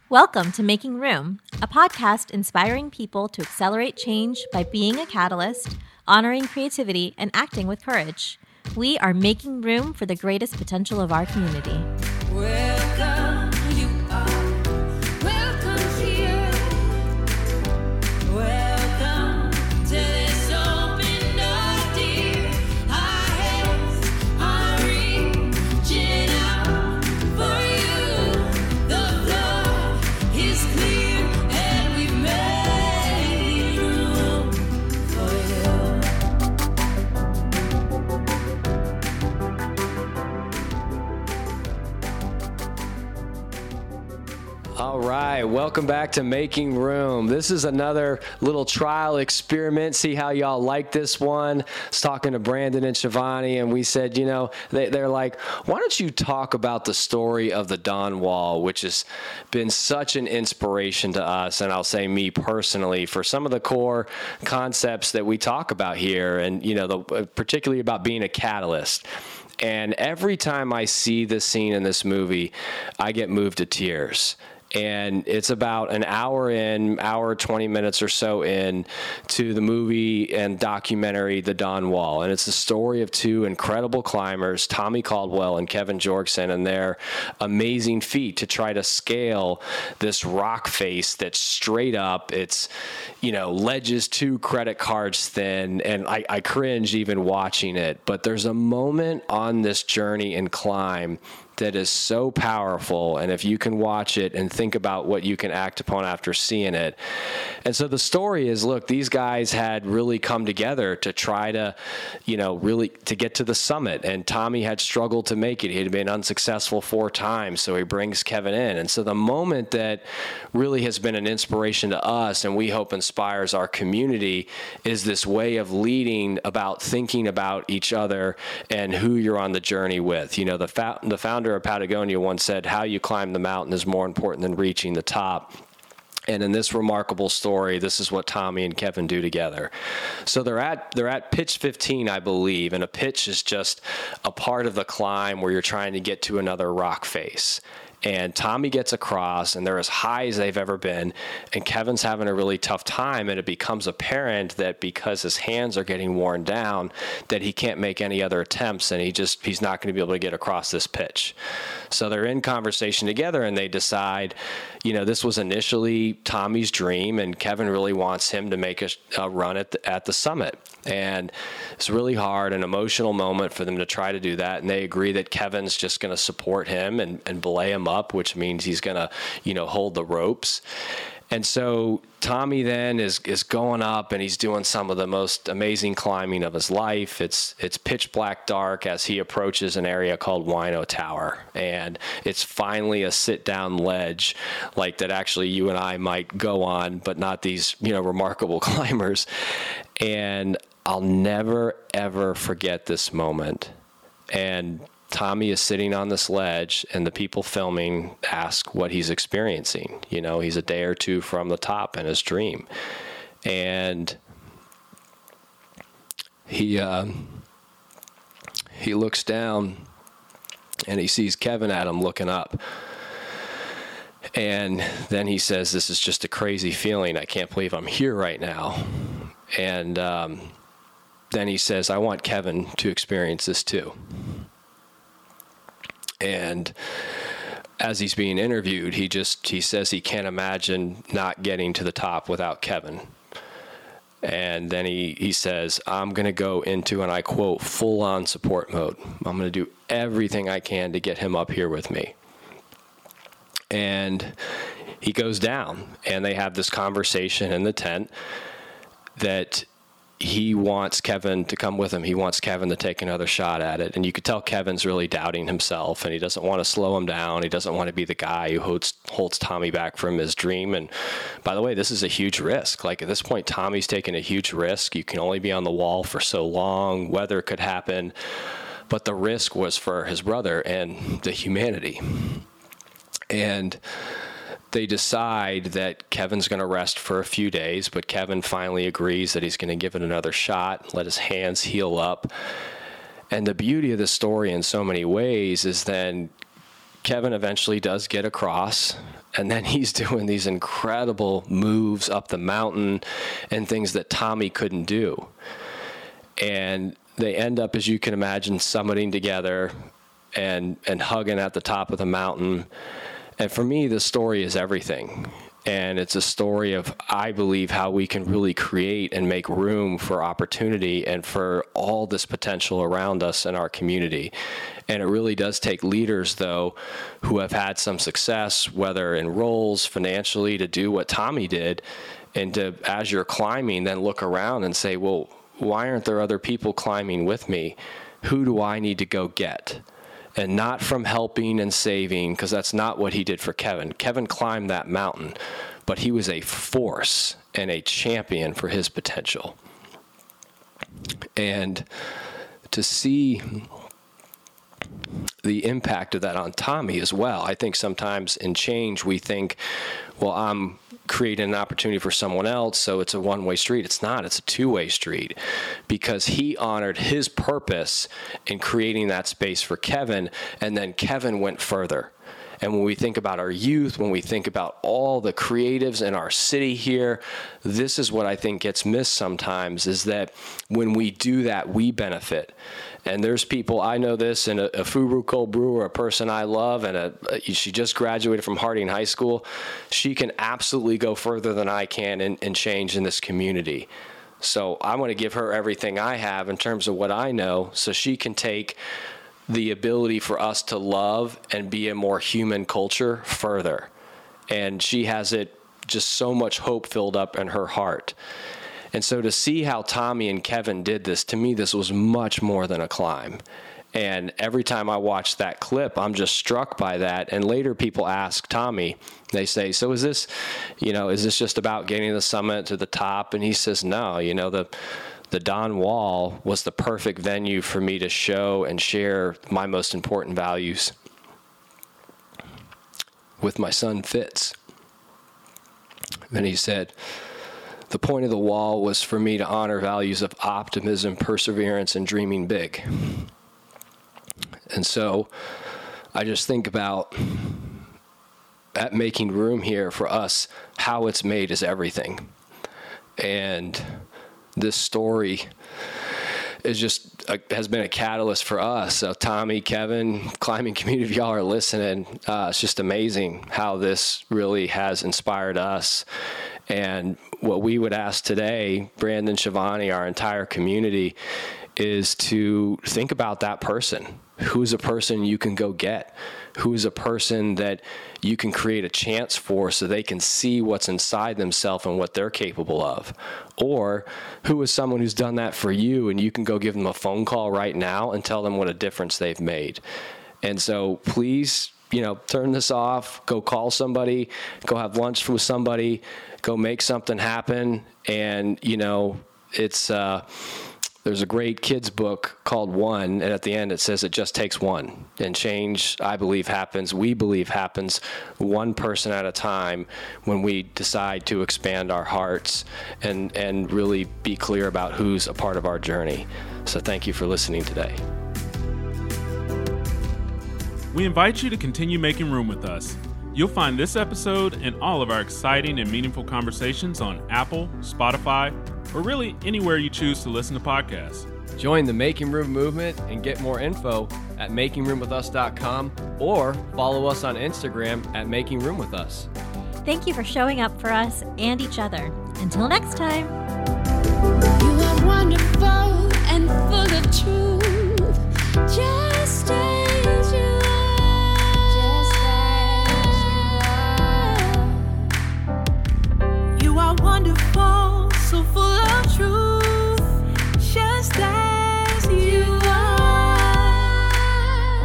Welcome to Making Room, a podcast inspiring people to accelerate change by being a catalyst, honoring creativity, and acting with courage. We are making room for the greatest potential of our community. Welcome, you are welcome here. Welcome to this open door, dear. Our hands are reaching out for you. The floor is clear and we've made room for you. All right, welcome back to Making Room. This is another little trial experiment. See how y'all like this one. I was talking to Brandon and Shivani, and we said, they're like, why don't you talk about the story of the Dawn Wall, which has been such an inspiration to us, and I'll say me personally, for some of the core concepts that we talk about here, and particularly about being a catalyst. And every time I see this scene in this movie, I get moved to tears. And it's about an hour 20 minutes or so in to the movie and documentary, The Dawn Wall. And it's the story of two incredible climbers, Tommy Caldwell and Kevin Jorgensen, and their amazing feat to try to scale this rock face that's straight up. It's, ledges 2 credit cards thin. And I cringe even watching it. But there's a moment on this journey and climb that is so powerful, and if you can watch it and think about what you can act upon after seeing it. And so the story is, look, these guys had really come together to try to, really to get to the summit, and Tommy had struggled to make it. He had been unsuccessful 4 times, so he brings Kevin in. And so the moment that really has been an inspiration to us, and we hope inspires our community, is this way of leading about thinking about each other and who you're on the journey with. The founder of Patagonia once said, how you climb the mountain is more important than reaching the top. And in this remarkable story, this is what Tommy and Kevin do together. So they're at pitch 15, I believe, and a pitch is just a part of the climb where you're trying to get to another rock face. And Tommy gets across, and they're as high as they've ever been, and Kevin's having a really tough time, and it becomes apparent that because his hands are getting worn down, that he can't make any other attempts, and he's not going to be able to get across this pitch. So they're in conversation together, and they decide, this was initially Tommy's dream, and Kevin really wants him to make a run at the summit. And it's really hard, an emotional moment for them to try to do that, and they agree that Kevin's just going to support him and belay him up, which means he's going to, hold the ropes. And so Tommy then is going up, and he's doing some of the most amazing climbing of his life. It's pitch black dark as he approaches an area called Wino Tower, and it's finally a sit-down ledge like that actually you and I might go on, but not these, remarkable climbers. And I'll never, ever forget this moment. And Tommy is sitting on this ledge, and the people filming ask what he's experiencing. He's a day or 2 from the top in his dream. And he looks down, and he sees Kevin at him looking up. And then he says, this is just a crazy feeling. I can't believe I'm here right now. And then he says, I want Kevin to experience this too. And as he's being interviewed, he says he can't imagine not getting to the top without Kevin. And then he says, I'm going to go into, and I quote, full-on support mode. I'm going to do everything I can to get him up here with me. And he goes down, and they have this conversation in the tent that he wants Kevin to come with him. He wants Kevin to take another shot at it. And you could tell Kevin's really doubting himself, and he doesn't want to slow him down. He doesn't want to be the guy who holds Tommy back from his dream. And by the way, this is a huge risk. Like at this point, Tommy's taking a huge risk. You can only be on the wall for so long. Weather could happen. But the risk was for his brother and the humanity. And they decide that Kevin's going to rest for a few days, but Kevin finally agrees that he's going to give it another shot, let his hands heal up. And the beauty of the story in so many ways is then Kevin eventually does get across, and then he's doing these incredible moves up the mountain and things that Tommy couldn't do. And they end up, as you can imagine, summiting together and hugging at the top of the mountain. And for me, the story is everything. And it's a story of, I believe, how we can really create and make room for opportunity and for all this potential around us in our community. And it really does take leaders, though, who have had some success, whether in roles, financially, to do what Tommy did, and to, as you're climbing, then look around and say, well, why aren't there other people climbing with me? Who do I need to go get? And not from helping and saving, because that's not what he did for Kevin. Kevin climbed that mountain, but he was a force and a champion for his potential. And to see the impact of that on Tommy as well. I think sometimes in change we think, well, I'm creating an opportunity for someone else, so it's a one-way street. It's not. It's a two-way street, because he honored his purpose in creating that space for Kevin, and then Kevin went further. And when we think about our youth, when we think about all the creatives in our city here, this is what I think gets missed sometimes, is that when we do that, we benefit. And there's people, I know this, and a Furu cold brewer, a person I love, and she just graduated from Harding High School. She can absolutely go further than I can in change in this community. So I want to give her everything I have in terms of what I know, so she can take the ability for us to love and be a more human culture further. And she has it just so much hope filled up in her heart. And so to see how Tommy and Kevin did this, to me, this was much more than a climb. And every time I watch that clip, I'm just struck by that. And later people ask Tommy, they say, so is this just about getting the summit to the top? And he says, no, the Don Wall was the perfect venue for me to show and share my most important values with my son Fitz. And he said, the point of the wall was for me to honor values of optimism, perseverance, and dreaming big. And so I just think about at making room here for us, how it's made is everything. And this story is just has been a catalyst for us. So Tommy, Kevin, climbing community, if y'all are listening, it's just amazing how this really has inspired us. And what we would ask today, Brandon, Shivani, our entire community, is to think about that person. Who's a person you can go get? Who's a person that you can create a chance for so they can see what's inside themselves and what they're capable of? Or who is someone who's done that for you and you can go give them a phone call right now and tell them what a difference they've made? And so please, turn this off, go call somebody, go have lunch with somebody, go make something happen. And, there's a great kids book called One, and at the end it says it just takes one. And change, I believe, we believe happens one person at a time when we decide to expand our hearts and really be clear about who's a part of our journey. So thank you for listening today. We invite you to continue making room with us. You'll find this episode and all of our exciting and meaningful conversations on Apple, Spotify, or really anywhere you choose to listen to podcasts. Join the Making Room movement and get more info at makingroomwithus.com or follow us on Instagram at Making Room With Us. Thank you for showing up for us and each other. Until next time. You are wonderful and full of truth, just as you are. You are wonderful, so full of truth, just as you are.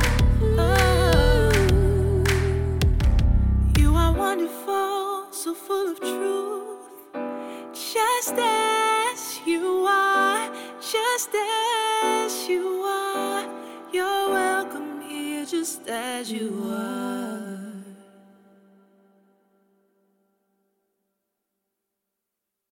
Oh. You are wonderful, so full of truth, just as you are, just as you are. You're welcome here, just as you are.